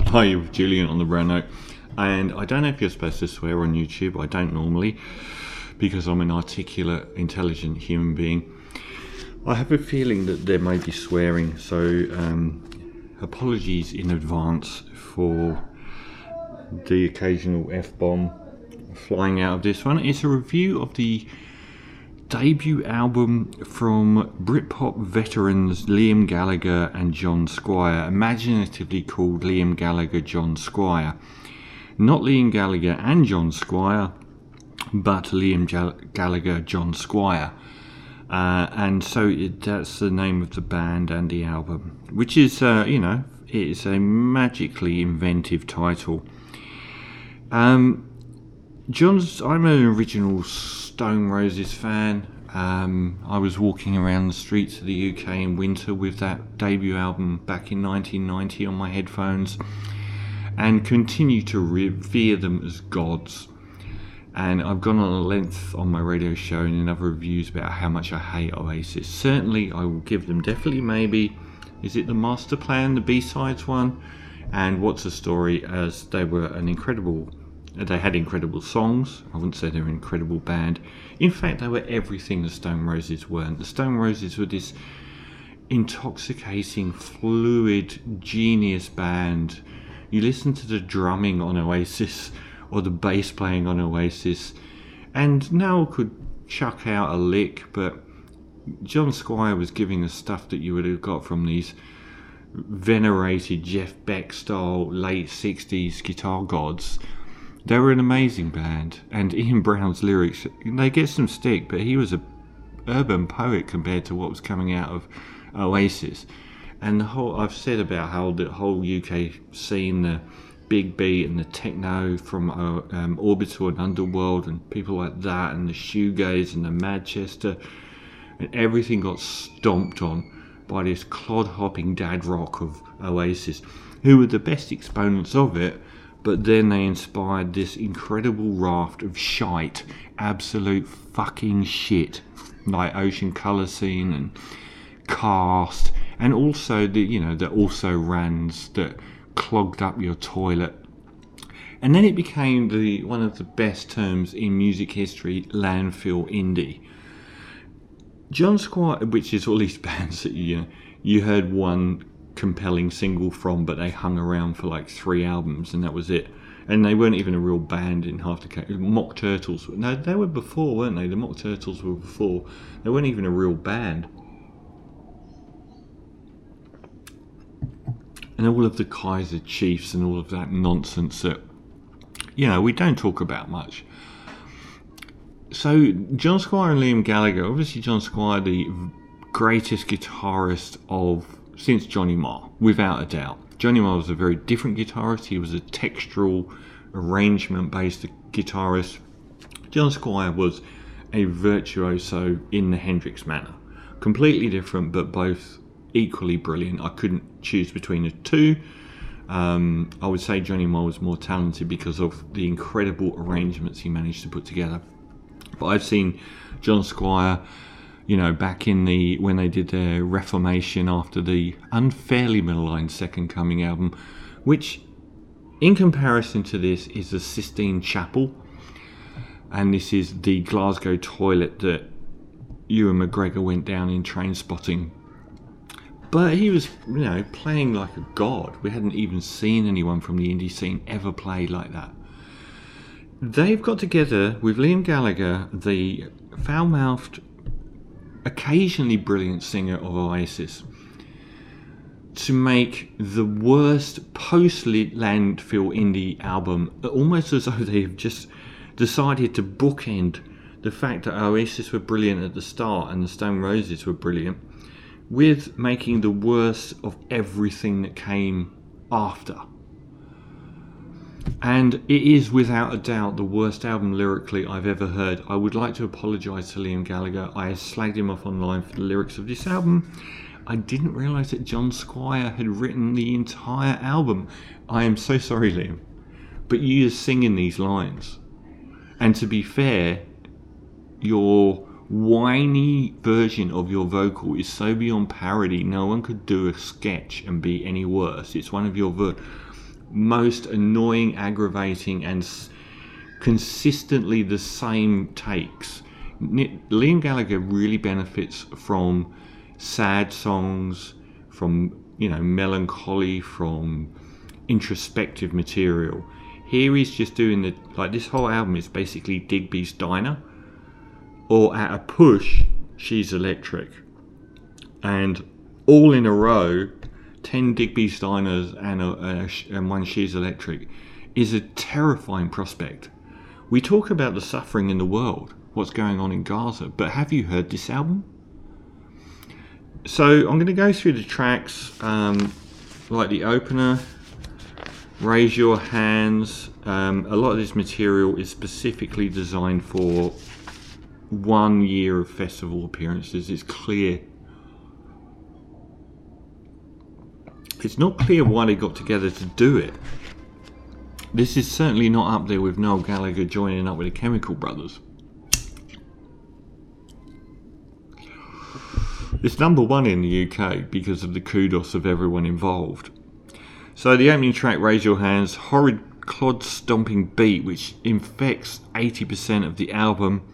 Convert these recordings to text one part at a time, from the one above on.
Hi, with Julian on the Brown Note. And I don't know if you're supposed to swear on YouTube. I don't normally, because I'm an articulate, intelligent human being. I have a feeling that there may be swearing, so apologies in advance for the occasional F-bomb flying out of this one. It's a review of the debut album from Britpop veterans Liam Gallagher and John Squire, imaginatively called Liam Gallagher John Squire. Not Liam Gallagher and John Squire, but Liam Gallagher John Squire. And so that's the name of the band and the album, which is, it's a magically inventive title. I'm an original Stone Roses fan. I was walking around the streets of the UK in winter with that debut album back in 1990 on my headphones, and continue to revere them as gods. And I've gone on a length on my radio show and in other reviews about how much I hate Oasis. Certainly I will give them definitely maybe, is it the Master Plan, the B-sides one, and What's the Story, as they were they had incredible songs. I wouldn't say they're an incredible band. In fact, they were everything the Stone Roses weren't. The Stone Roses were this intoxicating, fluid, genius band. You listen to the drumming on Oasis or the bass playing on Oasis, and Noel could chuck out a lick, but John Squire was giving us stuff that you would have got from these venerated Jeff Beck style late 60s guitar gods. They were an amazing band, and Ian Brown's lyrics, they get some stick, but he was an urban poet compared to what was coming out of Oasis. And I've said about how the whole UK scene, the big beat and the techno from Orbital and Underworld and people like that, and the shoegaze and the Manchester, and everything got stomped on by this clod-hopping dad rock of Oasis, who were the best exponents of it. But then they inspired this incredible raft of shite, absolute fucking shit, like Ocean Colour Scene and Cast, and also the also-rans that clogged up your toilet. And then it became one of the best terms in music history, landfill indie. John Squire, which is all these bands that you heard one compelling single from, but they hung around for like 3 albums and that was it, and they weren't even a real band in half the case. Mock Turtles, no, they were before, weren't they? The Mock Turtles were before. They weren't even a real band. And all of the Kaiser Chiefs and all of that nonsense that we don't talk about much. So John Squire and Liam Gallagher, obviously John Squire, the greatest guitarist since Johnny Marr, without a doubt. Johnny Marr was a very different guitarist. He was a textural, arrangement-based guitarist. John Squire was a virtuoso in the Hendrix manner. Completely different, but both equally brilliant. I couldn't choose between the two. I would say Johnny Marr was more talented because of the incredible arrangements he managed to put together. But I've seen John Squire, back when they did their reformation after the unfairly maligned Second Coming album, which in comparison to this is the Sistine Chapel, and this is the Glasgow toilet that Ewan McGregor went down in Trainspotting. But he was, playing like a god. We hadn't even seen anyone from the indie scene ever play like that. They've got together with Liam Gallagher, the foul-mouthed, occasionally brilliant singer of Oasis, to make the worst post-landfill indie album, almost as though they have just decided to bookend the fact that Oasis were brilliant at the start and the Stone Roses were brilliant, with making the worst of everything that came after. And it is without a doubt the worst album lyrically I've ever heard. I would like to apologise to Liam Gallagher. I slagged him off online for the lyrics of this album. I didn't realise that John Squire had written the entire album. I am so sorry, Liam. But you're singing these lines. And to be fair, your whiny version of your vocal is so beyond parody, no one could do a sketch and be any worse. It's one of your most annoying, aggravating, and consistently the same takes. Liam Gallagher really benefits from sad songs, from melancholy, from introspective material. Here he's just doing this whole album is basically Digby's Diner, or at a push, She's Electric, and all in a row, 10 Digby's Diners and one She's Electric is a terrifying prospect. We talk about the suffering in the world, what's going on in Gaza, but have you heard this album? So I'm going to go through the tracks, like the opener, Raise Your Hands. A lot of this material is specifically designed for 1 year of festival appearances. It's clear. It's not clear why they got together to do it. This is certainly not up there with Noel Gallagher joining up with the Chemical Brothers. It's number 1 in the UK because of the kudos of everyone involved. So the opening track, Raise Your Hands, horrid clod stomping beat which infects 80% of the album.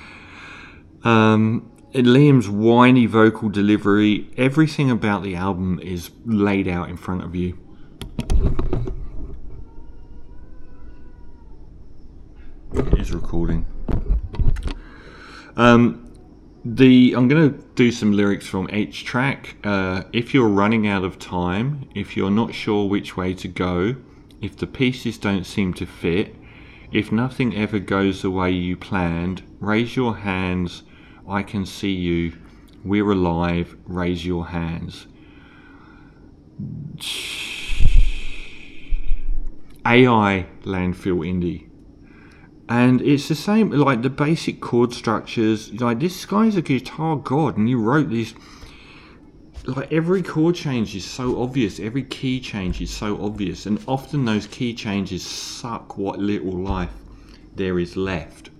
Liam's whiny vocal delivery, everything about the album is laid out in front of you. It is recording. I'm going to do some lyrics from each track. If you're running out of time, if you're not sure which way to go, if the pieces don't seem to fit, if nothing ever goes the way you planned, raise your hands, I can see you, we're alive, raise your hands. AI Landfill Indie. And it's the same, like the basic chord structures. Like, this guy's a guitar god, and he wrote this. Like, every chord change is so obvious, every key change is so obvious, and often those key changes suck what little life there is left.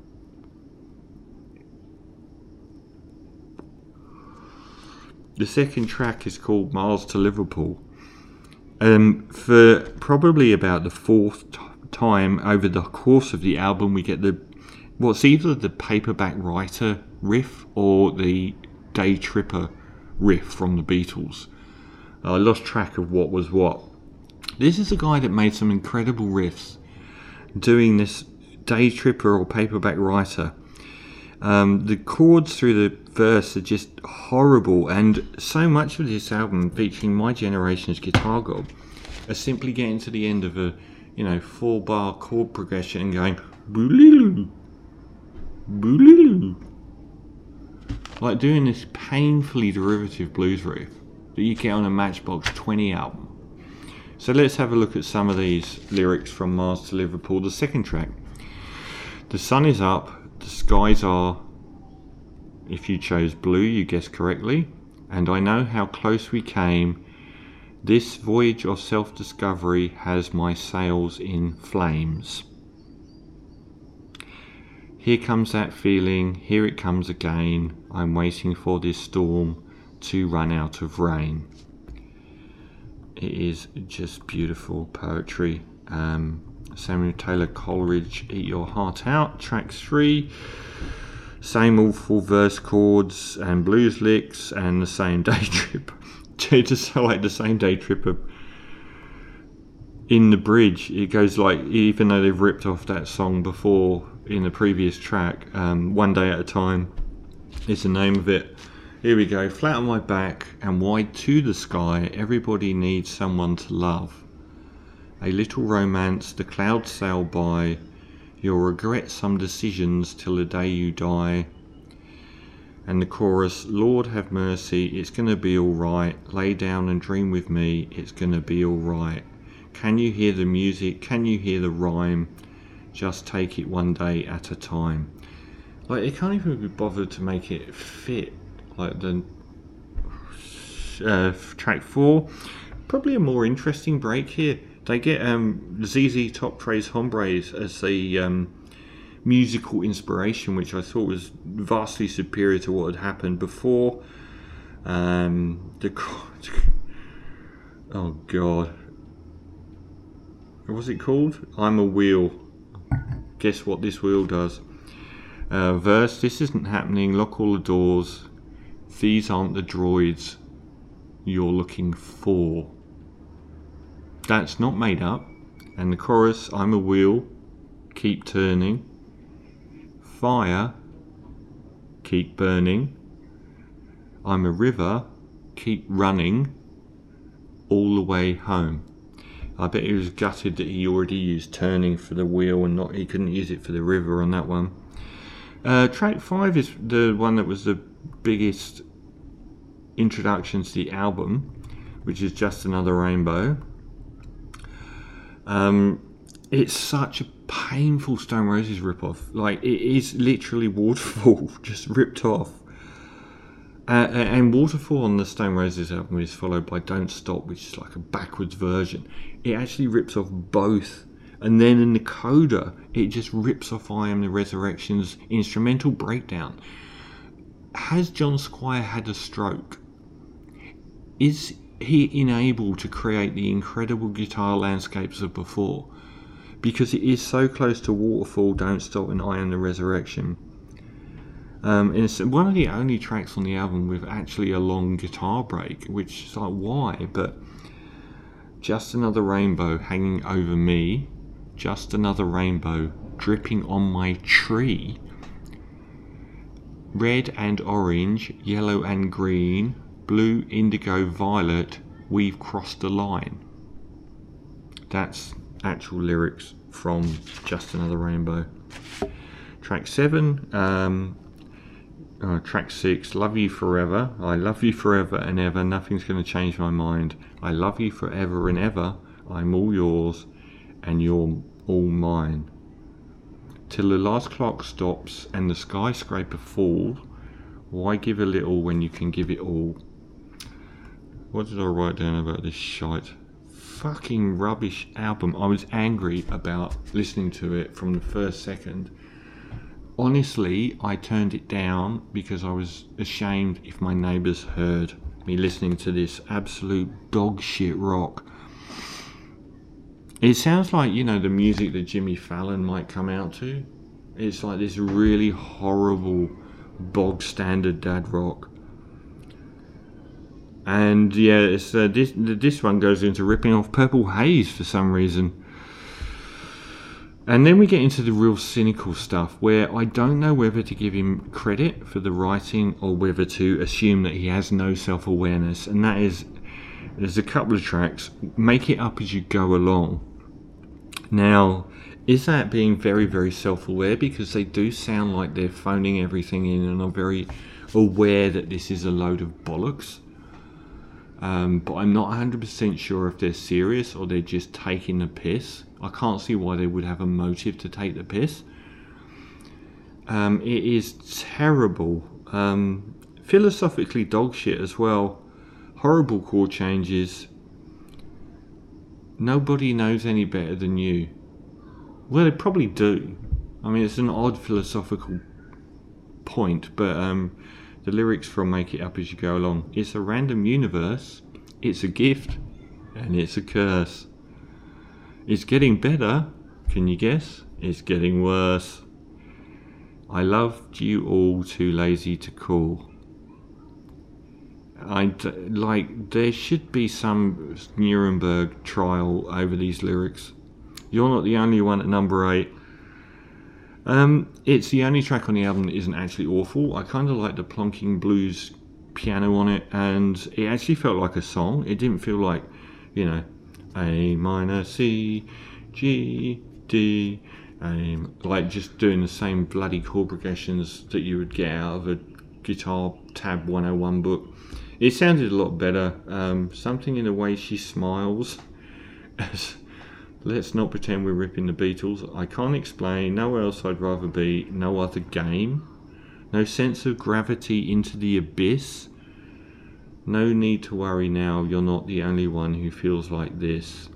The second track is called Miles to Liverpool. For probably about the fourth time over the course of the album, we get what's either the Paperback Writer riff or the Day Tripper riff from the Beatles. I lost track of what was what. This is a guy that made some incredible riffs doing this Day Tripper or Paperback Writer. The chords through the verse are just horrible, and so much of this album, featuring my generation's guitar god, are simply getting to the end of a 4-bar chord progression and going boolilu, boolilu, like doing this painfully derivative blues riff that you get on a Matchbox 20 album. So let's have a look at some of these lyrics from Mars to Liverpool. The second track. The sun is up, the skies are, if you chose blue, you guessed correctly, and I know how close we came. This voyage of self-discovery has my sails in flames. Here comes that feeling, here it comes again. I'm waiting for this storm to run out of rain. It is just beautiful poetry. Samuel Taylor Coleridge, Eat Your Heart Out, track 3. Same awful verse chords and blues licks and the same Day Tripper. Just like the same Day Tripper in the bridge. It goes like, even though they've ripped off that song before in the previous track, One Day at a Time is the name of it. Here we go. Flat on my back and wide to the sky, everybody needs someone to love. A little romance, the clouds sail by. You'll regret some decisions till the day you die. And the chorus, Lord have mercy, it's gonna be alright. Lay down and dream with me, it's gonna be alright. Can you hear the music? Can you hear the rhyme? Just take it one day at a time. Like, they can't even be bothered to make it fit. Like the track 4, probably a more interesting break here. They get ZZ Top Tres Hombres as the musical inspiration, which I thought was vastly superior to what had happened before. Oh God. What's it called? I'm a Wheel. Guess what this wheel does? Verse, this isn't happening. Lock all the doors. These aren't the droids you're looking for. That's not made up. And the chorus, I'm a wheel, keep turning. Fire, keep burning. I'm a river, keep running all the way home. I bet he was gutted that he already used turning for the wheel and he couldn't use it for the river on that one. Track 5 is the one that was the biggest introduction to the album, which is Just Another Rainbow. It's such a painful Stone Roses ripoff. Like, it is literally Waterfall just ripped off. And Waterfall on the Stone Roses album is followed by Don't Stop, which is like a backwards version. It actually rips off both. And then in the coda, it just rips off I Am the Resurrection's instrumental breakdown. Has John Squire had a stroke? Is he unable to create the incredible guitar landscapes of before? Because it is so close to Waterfall, Don't Stop, and I Am the Resurrection. And it's one of the only tracks on the album with actually a long guitar break, which is like, why? But Just Another Rainbow hanging over me, just another rainbow dripping on my tree. Red and orange, yellow and green, blue, indigo, violet, we've crossed the line. That's actual lyrics from Just Another Rainbow. Track 7, track 6, Love You Forever. I love you forever and ever, nothing's going to change my mind. I love you forever and ever, I'm all yours and you're all mine. Till the last clock stops and the skyscraper falls, why give a little when you can give it all? What did I write down about this shite? Fucking rubbish album. I was angry about listening to it from the first second. Honestly, I turned it down because I was ashamed if my neighbours heard me listening to this absolute dog shit rock. It sounds like, you know, the music that Jimmy Fallon might come out to. It's like this really horrible bog standard dad rock. And yeah, it's this one goes into ripping off Purple Haze for some reason. And then we get into the real cynical stuff where I don't know whether to give him credit for the writing or whether to assume that he has no self-awareness. And that is, there's a couple of tracks, Make It Up As You Go Along. Now, is that being very, very self-aware? Because they do sound like they're phoning everything in and are very aware that this is a load of bollocks. But I'm not 100% sure if they're serious or they're just taking the piss. I can't see why they would have a motive to take the piss. It is terrible. Philosophically dog shit as well. Horrible chord changes. Nobody knows any better than you. Well, they probably do. I mean, it's an odd philosophical point, but the lyrics from Make It Up As You Go Along. It's a random universe, it's a gift, and it's a curse. It's getting better, can you guess? It's getting worse. I loved you all too lazy to call. There should be some Nuremberg trial over these lyrics. You're not the only one at number 8. It's the only track on the album that isn't actually awful. I kind of like the plonking blues piano on it, and it actually felt like a song. It didn't feel like, you know, A minor, C, G, D, like just doing the same bloody chord progressions that you would get out of a Guitar Tab 101 book. It sounded a lot better. Something in the way she smiles. Let's not pretend we're ripping the Beatles. I can't explain. Nowhere else I'd rather be. No other game. No sense of gravity into the abyss. No need to worry now. You're not the only one who feels like this.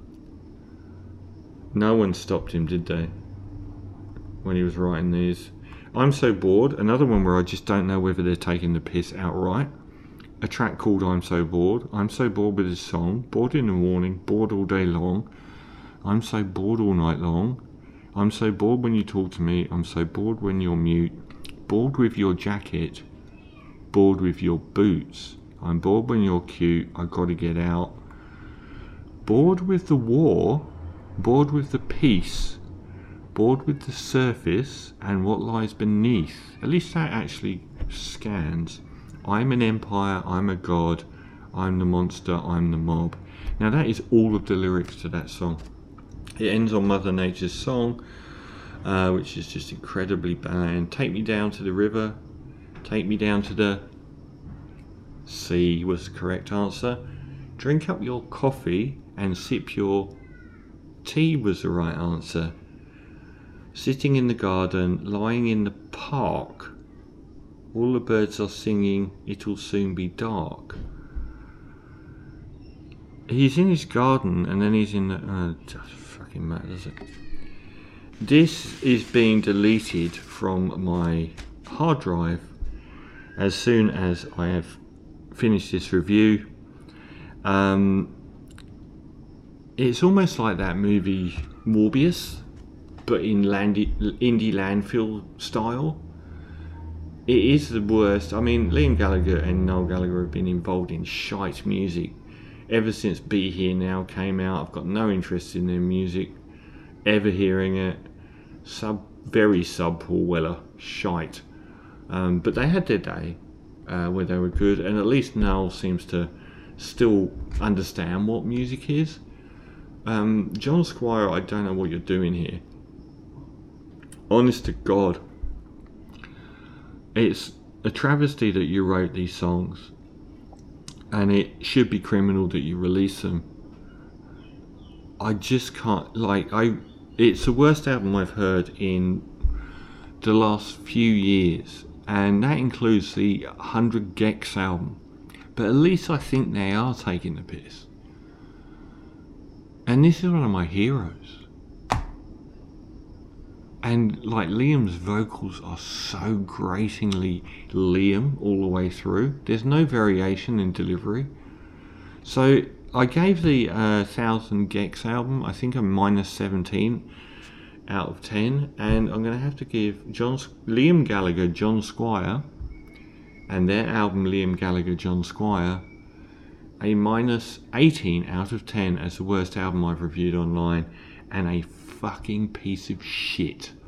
No one stopped him, did they? When he was writing these. I'm So Bored. Another one where I just don't know whether they're taking the piss outright. A track called I'm So Bored. I'm so bored with this song. Bored in the morning. Bored all day long. I'm so bored all night long. I'm so bored when you talk to me. I'm so bored when you're mute. Bored with your jacket. Bored with your boots. I'm bored when you're cute. I gotta get out. Bored with the war. Bored with the peace. Bored with the surface and what lies beneath. At least that actually scans. I'm an empire. I'm a god. I'm the monster. I'm the mob. Now that is all of the lyrics to that song. It ends on Mother Nature's song, which is just incredibly bland. Take me down to the river. Take me down to the sea was the correct answer. Drink up your coffee and sip your tea was the right answer. Sitting in the garden, lying in the park. All the birds are singing, it'll soon be dark. He's in his garden and then he's in the... doesn't fucking matter, does it? This is being deleted from my hard drive as soon as I have finished this review. It's almost like that movie Morbius, but in indie landfill style. It is the worst. I mean, Liam Gallagher and Noel Gallagher have been involved in shite music ever since Be Here Now came out. I've got no interest in their music, ever hearing it. Very sub Paul Weller shite. But they had their day where they were good, and at least Noel seems to still understand what music is. John Squire, I don't know what you're doing here. Honest to God, it's a travesty that you wrote these songs, and it should be criminal that you release them. I just can't, it's the worst album I've heard in the last few years, and that includes the 100 Gex album, but at least I think they are taking the piss. And this is one of my heroes. And Liam's vocals are so gratingly Liam all the way through. There's no variation in delivery. So I gave the 1000 Gex album, I think, a -17 out of 10. And I'm going to have to give Liam Gallagher, John Squire, and their album Liam Gallagher, John Squire, a -18 out of 10 as the worst album I've reviewed online, and a fucking piece of shit